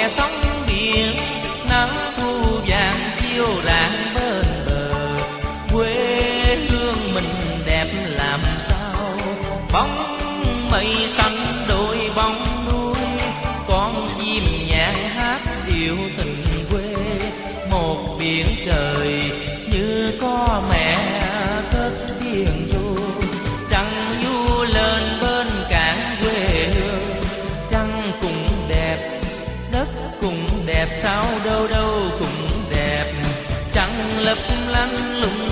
nghe sóng biển, nắng thu vàng chiếu rạng bên bờ. Quê hương mình đẹp làm sao, bóng mây xanh đôi bóng núi, con chim nhạn hát yêu tình quê. Một biển trời như có mẹ cất tiếng ru, trăng du lên bên cảng quê hương. Trăng cũng đẹp, đất cũng đẹp, sao đâu đâu cũng đẹp. Trăng lấp lánh lung